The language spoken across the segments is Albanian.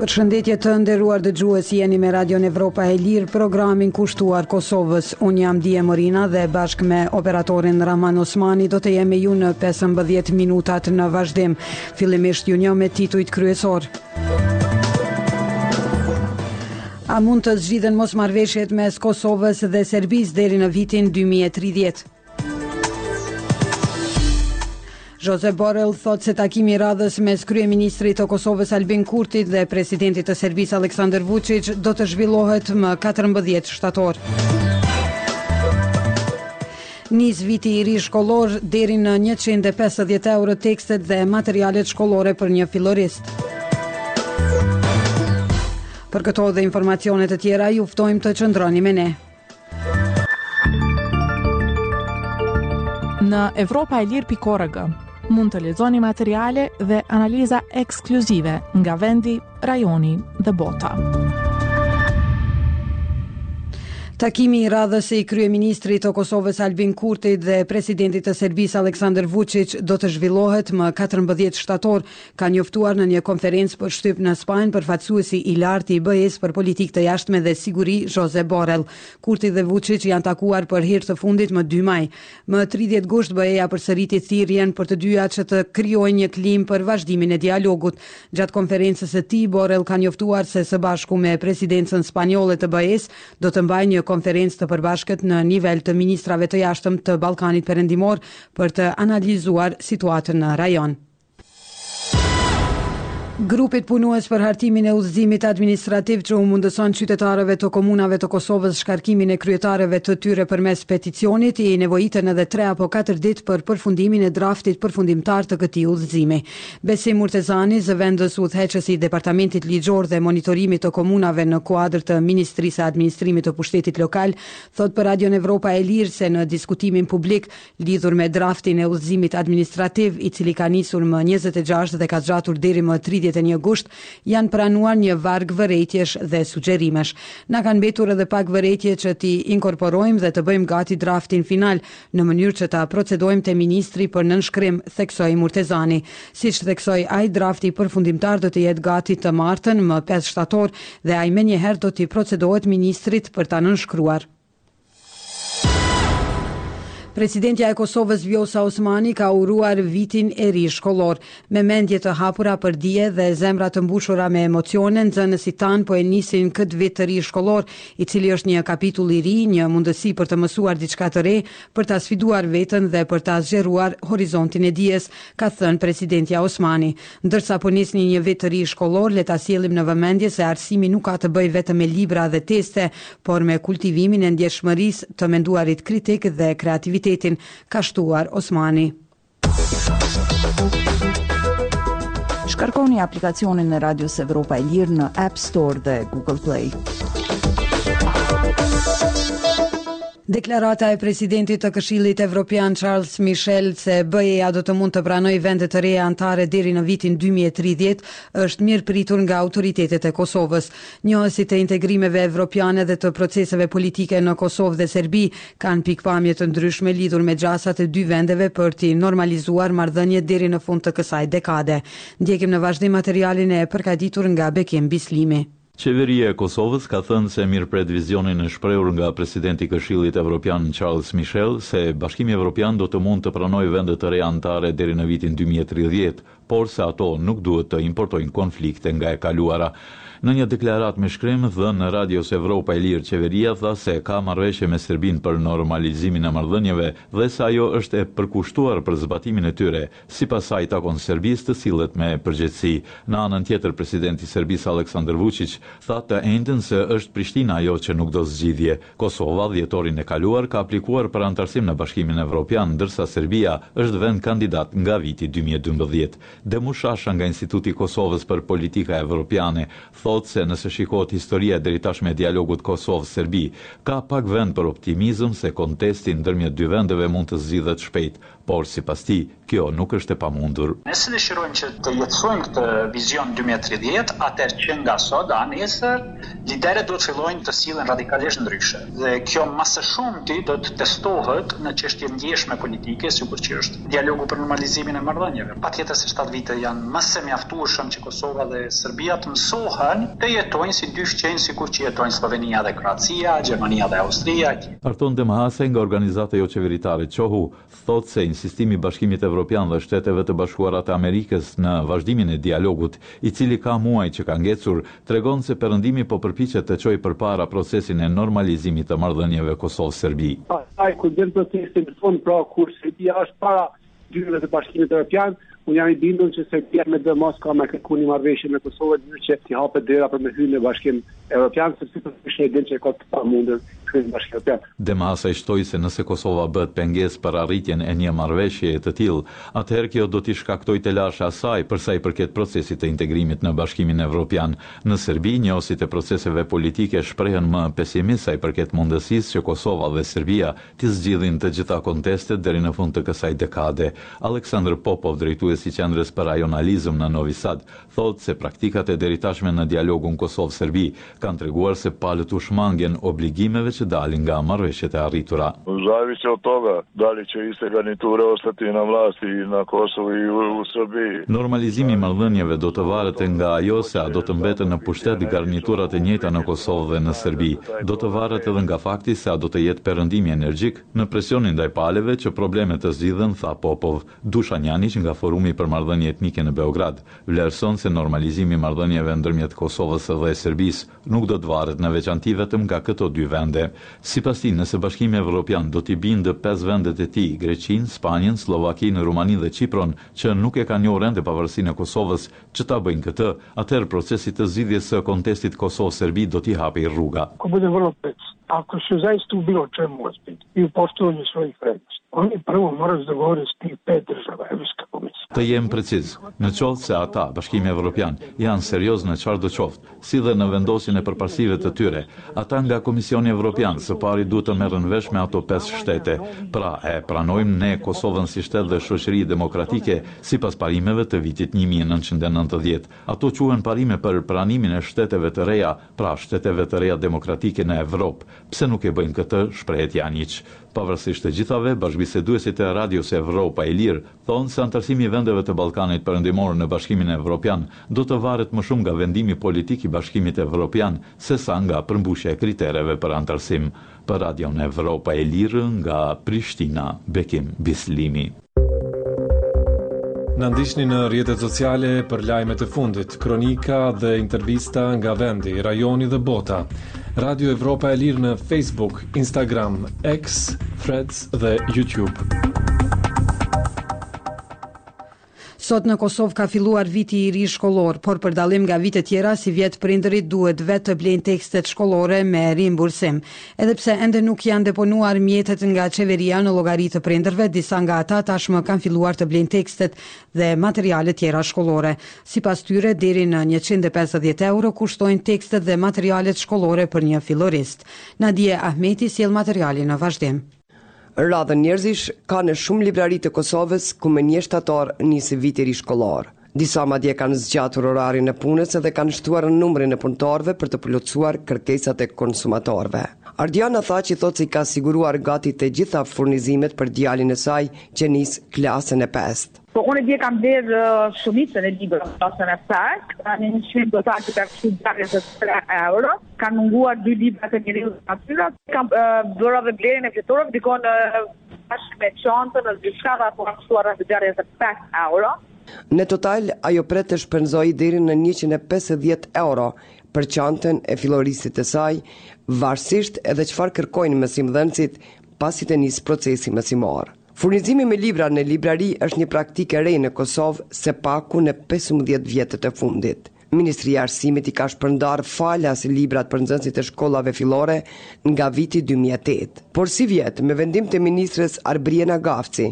Përshëndetje të nderuar dëgjues, jeni me Radion Evropa e Lirë, programin kushtuar Kosovës. Unë jam Dije Morina dhe bashkë me operatorin Rahman Osmani do të jemi ju në 15 minutat në vazhdim. Fillimisht ju një me titujt kryesor. A mund të zgjidhen mosmarrëveshjet mes Kosovës dhe Serbisë deri në vitin 2030? Josep Borrell thot se takimi i radhës mes kryeministrit të Kosovës Albin Kurtit dhe presidentit të Serbisë Aleksandar Vučić do të zhvillohet më 14 shtator. Nis viti i ri shkollor, deri në 150 euro tekstet dhe materialet shkollore për një fillorist. Për këto dhe informacionet e tjera ju ftojmë të qëndroni me ne. Në evropaelir.org mund të lexoni materiale dhe analiza ekskluzive nga vendi, rajoni dhe bota. Takimi i radhës i kryeministrit të Kosovës Albin Kurti dhe presidentit të Serbisë Aleksandar Vučić do të zhvillohet më 14 shtator, ka njoftuar në një konferencë për shtyp në Spanjë përfaqësuesi i lartë i BE-s për politikë të jashtme dhe siguri Josep Borrell. Kurti dhe Vučić janë takuar për herë të fundit më 2 maj. Më 30 gusht BE-ja përsëriti thirrjen për të dyja që të krijojnë një klimë për vazhdimin e dialogut. Gjatë konferencës së tij, Borrell ka njoftuar se së bashku me presidencën spanjolle të BE-s do të mbajnë një konferencë të përbashkët në nivel të ministrave të jashtëm të Ballkanit Perëndimor për të analizuar situatën në rajon. Grupit punues për hartimin e udhëzimit administrativ që u mundëson qytetarëve të komunave të Kosovës shkarkimin e kryetarëve të tyre përmes peticionit, i nevojitën edhe 3 apo 4 ditë për përfundimin e draftit përfundimtar të këtij udhëzimi. Besim Murtezani, zëvendës udhëheqësi i Departamentit Ligjor dhe Monitorimit të Komunave në kuadër të Ministrisë së Administrimit të Pushtetit Lokal, thot për Radion Evropa e Lirë se në diskutimin publik lidhur me draftin e udhëzimit administrativ, i cili ka nisur më 26 dhe ka zgjatur deri më 31 gusht, janë pranuar një varg vërejtjesh dhe sugjerimesh. Na kanë mbetur edhe pak vërejtje që t'i inkorporojmë dhe të bëjmë gati draftin final në mënyrë që ta procedojmë te ministri për nënshkrim, theksoi Murtezani. Siç theksoi ai, drafti përfundimtar do të jetë gati të martën më 5 shtator dhe ai menjëherë do t'i procedohet ministrit për ta nënshkruar. Presidentja e Kosovës Vjosa Osmani ka uruar vitin e ri shkollor. Me mendje të hapura për dije dhe zemra të mbushura me emocione, nxënësit tanë po e nisin këtë vit të ri shkollor, i cili është një kapitull i ri, një mundësi për të mësuar diçka të re, për ta sfiduar veten dhe për ta zgjeruar horizontin e dijes, ka thënë presidentja Osmani. Ndërsa po nisni një vit të ri shkollor, le ta sjellim në vëmendje se arsimi nuk ka të bëjë vetëm me libra dhe teste, por me kultivimin e ndjeshmërisë, të menduarit kritik dhe kreativitetin, ka shtuar Osmani. Shkarkoni aplikacionin e Radios Evropa e Lirë në App Store dhe Google Play. Deklarata e presidentit të Këshillit Evropian Charles Michel se BE-ja do të mund të pranojë vende të reja anëtare deri në vitin 2030 është mirë pritur nga autoritetet e Kosovës. Njohësit e integrimeve evropiane dhe të proceseve politike në Kosovë dhe Serbi kanë pikpamje të ndryshme lidhur me gjasat e 2 vendeve për t'i normalizuar marrëdhëniet deri në fund të kësaj dekade. Ndjekim në vazhdim materialin e përgatitur nga Bekim Bislimi. Qeveria e Kosovës ka thënë se mirëpret vizionin e shprehur nga presidenti i Këshillit Evropian Charles Michel se Bashkimi Evropian do të mund të pranojë vende të reja anëtare deri në vitin 2030, por se ato nuk duhet të importojnë konflikte nga e kaluara. Në një deklarat me shkrim dhënë në Radios Evropa e Lirë, qeveria tha se ka marrëveshje me Serbinë për normalizimin e marrëdhënieve dhe se ajo është e përkushtuar për zbatimin e tyre. Sipas saj takon Serbisë të sillet me përgjegjësi. Në anën tjetër, presidenti i Serbisë Aleksandar Vučić tha të njëjtën se është Prishtina ajo që nuk do zgjidhje. Kosova dhjetorin e kaluar ka aplikuar për anëtarësim në Bashkimin Evropian, ndërsa Serbia është vend kandidat nga viti 2012. Demushasha nga Instituti i Kosovës për Politika Evropiane thotë se nëse shikohet historia deri tashme e dialogut Kosovë-Serbi, ka pak vend për optimizëm se kontesti ndërmjet 2 vendeve mund të zgjidhet shpejt, por sipas tij, kjo nuk është e pamundur. Nëse dëshirojmë që të jetësojmë këtë vizion 2030, atëherë që nga sot a nesër liderët do të fillojnë të sillen radikalisht ndryshe. Dhe kjo më së shumti do të testohet në çështje ndjeshme politike, sikur që është dialogu për normalizimin e marrëdhënieve. Patjetër se 7 vite janë më së mjaftueshëm që Kosova dhe Serbia të mësohen të jetojnë si dy shqenjë sikur që jetojnë Slovenia dhe Kroacia, Gjermania dhe Austria. Arton Demahase nga organizata jo qeveritare Qohu thotë se insistimi i Bashkimit Evropian dhe Shteteve të Bashkuara të Amerikës në vazhdimin e dialogut, i cili ka muaj që ka ngecur, tregon se Perëndimi po përpiqet të çojë përpara procesin e normalizimit të marrëdhënieve Kosovë-Serbi. Ai kur del procesin në fund, pra kur Serbia është para dyrave të Bashkimit Evropian, unë jam i bindur që Serbia me dhe mos ka me kërku një marrëveshje me Kosovën që t'i hapet dera për me hyrë në Bashkim Evropian, sepse është një din që ka të pamundur hyrë në Bashkim Evropian. Demahase shtoi se nëse Kosova bëhet pengesë për arritjen e një marrëveshjeje të tillë, atëherë kjo do t'i shkaktojë të lashë asaj për sa i përket procesit të integrimit në Bashkimin Evropian. Në Serbi, njohësit e proceseve politike shprehen më pesimist sa i përket mundësisë që Kosova dhe Serbia t'i zgjidhin të gjitha kontestet deri në fund të kësaj dekade. Aleksandr Popov, drejtuesi i qendrës për rajonalizëm në Novi Sad, thotë se praktikat e deritashme në dialogun Kosovë-Serbi kanë treguar se palët u shmangen obligimeve që dalin nga marrëveshjet e arritura. Zavisi od toga da li će iste garniture ostati na vlasti na Kosovu i u Srbiji. Normalizimi i marrëdhënieve do të varet nga ajo se a do të mbeten në pushtet garniturat e njëjta në Kosovë dhe në Serbi. Do të varet edhe nga fakti se a do të jetë perëndimi energjik në presionin ndaj palëve që problemet të zgjidhen, tha Popov. Dušan Janić nga Forumi për marrëdhënie etnike në Beograd vlerëson se normalizimi i marrëdhënieve ndërmjet Kosovës dhe Serbisë nuk do të varet në veçanti vetëm nga këto dy vende. Sipas tij, nëse Bashkimi Evropian do t'i bindë 5 vendet e tij, Greqinë, Spanjën, Slovakinë, Rumaninë dhe Çipron, që nuk e kanë njohur ende pavarësinë e Kosovës, që ta bëjnë këtë, atëherë procesi të zgjidhjes së kontestit Kosovë-Serbi do t'i hapë rruga. Ako bude vrlo precizno, ako se zaista u bilo čemu ozbiljni i u poštovanju svojih vrednosti, oni prvo moraju se dogovoriti s tih 5 država, Evropska komisija. Të jem preciz, në qoftë se ata, Bashkimi Evropian, janë serioz në çfarë do qoftë, si dhe në vendosjen e përparësive të tyre, ata nga Komisioni Evropian së pari duhet të merren vesh me ato 5 shtete. Pra, e pranojmë ne Kosovën si shtet dhe shoqëri demokratike sipas parimeve të vitit 1990. Ato quhen parime për pranimin e shteteve të reja, pra shteteve të reja demokratike në Evropë. Pse nuk e bëjnë këtë, shprehet Janić. Pavarësisht të gjithave, bashkëbiseduesit e Radios Evropa e Lirë thonë se antarësimi i vendeve të Ballkanit Perëndimor në Bashkimin Evropian do të varet më shumë nga vendimi politik i Bashkimit Evropian sesa nga përmbushja e kritereve për antarësim. Për Radion Evropa e Lirë nga Prishtina, Bekim Bislimi. Na ndiqni në rrjetet sociale për lajmet e fundit, kronika dhe intervista nga vendi, rajoni dhe bota. Radio Evropa e Lirë në Facebook, Instagram, X, Threads dhe YouTube. Sot në Kosovë ka filluar viti i ri shkollor, por për dallim nga vitet tjera, si vjet prindërit duhet vetë të blejnë tekstet shkollore me rimbursim. Edhe pse ende nuk janë deponuar mjetet nga qeveria në llogari të prindërve, disa nga ata tashmë kanë filluar të blejnë tekstet dhe materiale tjera shkollore. Sipas tyre, deri në 150 euro kushtojnë tekstet dhe materialet shkollore për një fillorist. Nadia Ahmeti sjell materialin në vazhdim. Radhën njerëzish ka në shumë librari të Kosovës ku me 1 shtator nisi viti ri shkollor. Disa madje kanë zgjatur orarin e punës dhe kanë shtuar numrin e punëtorëve për të plotësuar kërkesat e konsumatorëve. Ardiana tha që thotë se i ka siguruar gati të gjitha furnizimet për djalin e saj që nis klasën e 5. Po unë dje kam blerë shumicën e librave klasën e 5, në një çmim total që ka qenë 23 euro, kanë munguar 2 libra të njeriu natyra, kam bërë edhe blerjen e fletorëve dikon bashkë me çantën, diçka apo kam shtuar edhe 5 euro. Në total, ajo pret të shpenzoi deri në 150 euro për çantën e filloristit të saj, varësisht edhe çfarë kërkojnë mësimdhënësit pasi të nis procesi mësimor. Furnizimi me libra në librari është një praktikë e re në Kosovë se paku në 15 vjetët e fundit. Ministria e Arsimit i ka shpërndar falas librat për nxënësit e shkollave fillore nga viti 2008. Por si vjet, me vendim të ministres Arbriena Gafci,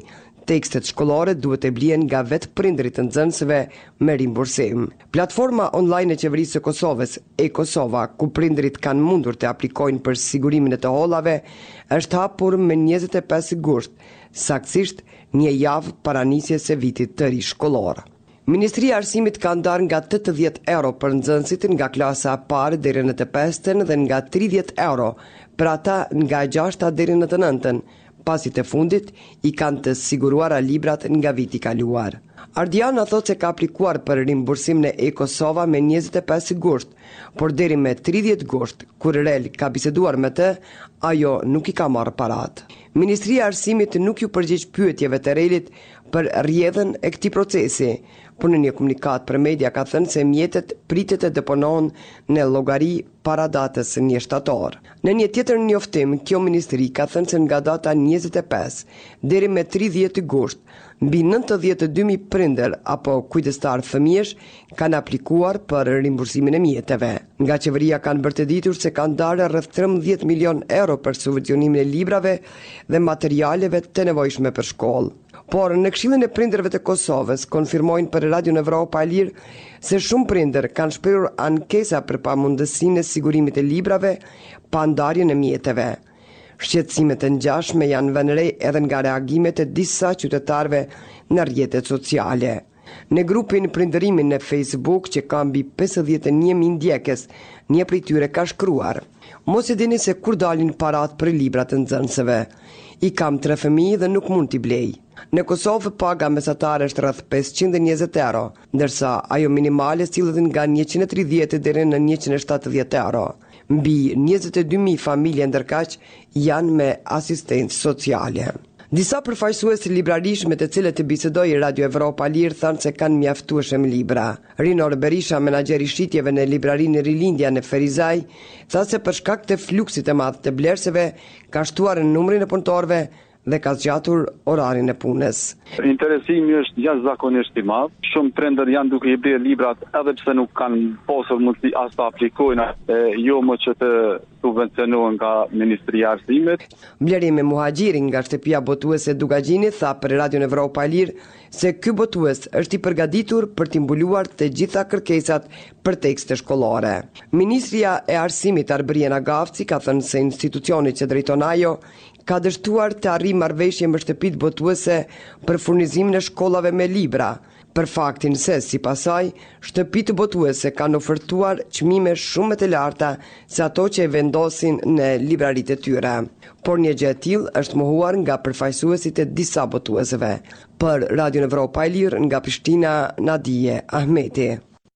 Tekstet shkollore duhet të blihen nga vetë prindërit të nxënësve me rimbursim. Platforma online e qeverisë së Kosovës, e-Kosova, ku prindërit kanë mundur të aplikojnë për sigurimin e të hollave, është hapur me 25 gusht, saktësisht një javë para nisjes së vitit të ri shkollor. Ministria e Arsimit ka ndarë nga 80 euro për nxënësit nga klasa e parë deri në të 5-ën dhe nga 30 euro për ata nga e 6-a deri në të 9-ën, pasi të fundit i kanë të siguruara librat nga viti i kaluar. Ardiana thot se ka aplikuar për rimbursim në e-Kosova me 25 gusht, por deri me 30 gusht, kur REL ka biseduar me të, ajo nuk i ka marrë parat. Ministria e Arsimit nuk ju përgjigj pyetjeve të REL-it për rrjedhën e këtij procesi, por në një komunikat për media ka thënë se mjetet pritet të deponohen në llogari para datës 1 shtator. Në një tjetër njoftim, kjo ministri ka thënë se nga data 25 deri me 30 gusht, mbi 92.000 prindër apo kujdestar fëmijësh kanë aplikuar për rimbursimin e mjeteve. Nga qeveria kanë bërë të ditur se kanë darë rreth 13 milion euro për subvencionimin e librave dhe materialeve të nevojshme për shkollë. Por në Këshillin e Prindërve të Kosovës konfirmojnë për Radio Evropa e Lirë se shumë prindër kanë shprehur ankesa për pamundësinë e sigurimit e librave pa ndarjen e mjeteve. Shqetësimet e ngjashme janë vënë re edhe nga reagimet e disa qytetarëve në rrjetet sociale. Në grupin Prindërimin në Facebook, që ka mbi 51.000 ndjekës, një prej tyre ka shkruar: "Mos e dini se kur dalin parat për librat e nxënësve. I kam 3 fëmijë dhe nuk mund t'i blej." Në Kosovë paga mesatare është rreth 520 euro, ndërsa ajo minimale sillet nga 130 deri në 170 euro. Mbi 22.000 familje ndërkaq janë me asistencë sociale. Disa përfaqësues librarish me të cilët të bisedoi Radio Evropa Lirë thanë se kanë mjaftueshëm libra. Rinor Berisha, menaxheri shitjeve në librarinë Rilindja në Ferizaj, tha se për shkak të fluksit të madh të blerësve ka shtuar numrin e punëtorëve dhe ka zgjatur orarin e punës. Interesimi është jashtëzakonisht i madh. Shumë prindër janë duke i blerë librat edhe pse nuk kanë pasur mundësi as të aplikojnë, jo më që të subvencionohen nga Ministria e Arsimit. Blerimi Muhaxhiri nga shtëpia botuese Dugagjini tha për Radio Evropa e Lirë se ky botues është i përgatitur për të mbuluar të gjitha kërkesat për tekste shkollore. Ministria e Arsimit Arbriena Gavci ka thënë se institucioni që drejton ajo ka dështuar të arrijë marrëveshje me shtëpitë botuese për furnizimin e shkollave me libra, për faktin se, sipas saj, shtëpitë botuese kanë ofertuar çmime shumë më të larta se ato që e vendosin në libraritë e tyre. Por një gjë e tillë është mohuar nga përfaqësuesit e disa botuesve. Për Radio Evropa e Lirë nga Prishtina, Nadije Ahmeti.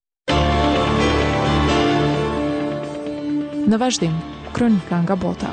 Në vazhdim, kronika nga bota.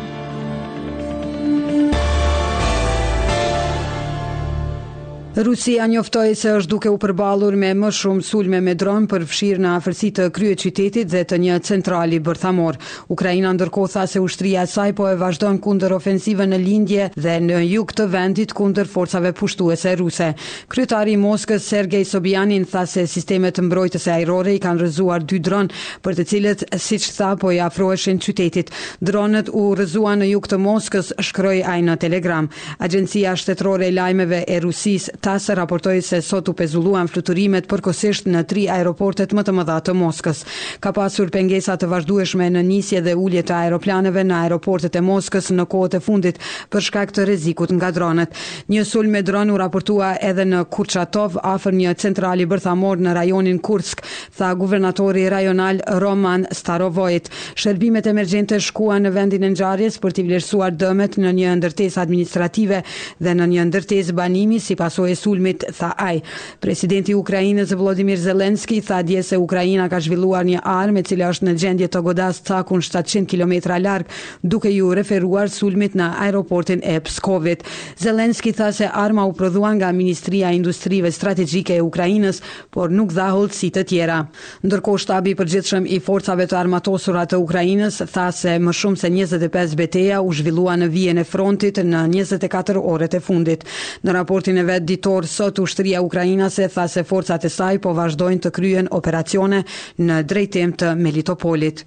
Rusia njoftoi se është duke u përballur me më shumë sulme me dron përfshirë në afërsi të kryeqytetit dhe të një centrali bërthamor. Ukraina ndërkohë tha se ushtria e saj po e vazhdon kundër ofensivën në lindje dhe në jug të vendit kundër forcave pushtuese ruse. Kryetari i Moskës Sergej Sobyanin tha se sistemet mbrojtëse ajrore i kanë rrëzuar 2 dron, për të cilët, siç tha, po i afroheshin qytetit. Dronët u rrëzuan në jug të Moskës, shkroi ai në Telegram. Agjencia shtetërore e lajmeve e Rusisë TASS raportoi se sot u pezulluan fluturimet përkohësisht në 3 aeroportet më të mëdha të Moskës. Ka pasur pengesa të vazhdueshme në nisje dhe ulje të aeroplaneve në aeroportet e Moskës në kohët e fundit për shkak të rrezikut nga dronët. Një sulm me dron u raportua edhe në Kurchatov, afër një centrali bërthamor në rajonin Kursk, tha guvernatori rajonal Roman Starovojt. Shërbimet emergjente shkuan në vendin e ngjarjes për t'i vlerësuar dëmet në një ndërtesë administrative dhe në një ndërtesë banimi si pasojë e sulmit, tha ai. Presidenti i Ukrainës Volodymyr Zelensky tha dje se Ukraina ka zhvilluar një armë e cila është në gjendje të godas cakun 700 kilometra larg, duke ju referuar sulmit në aeroportin e Pskovit. Zelensky tha se arma u prodhua nga Ministria e Industrive Strategjike e Ukrainës, por nuk dha hollësi të tjera. Ndërkohë shtabi i përgjithshëm i forcave të armatosura të Ukrainës tha se më shumë se 25 betejë u zhvillua në vijën e frontit në 24 orët e fundit. Në raportin e vet ditor sot, ushtria ukrainase tha se forcat e saj po vazhdojnë të kryen operacione në drejtim të Melitopolit.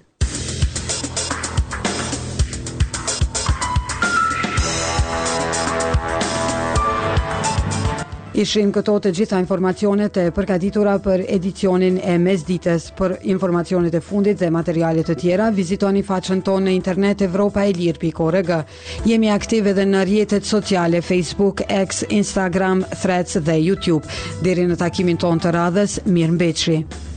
Ishin këto të gjitha informacionet e përgatitura për edicionin e mesdites. Për informacionet e fundit dhe materialet të tjera, vizitoni faqen tonë në internet evropaelir.org. Jemi aktive edhe në rrjetet sociale Facebook, X, Instagram, Threads dhe YouTube. Deri në takimin tonë të radhës, mirëmbëjtje.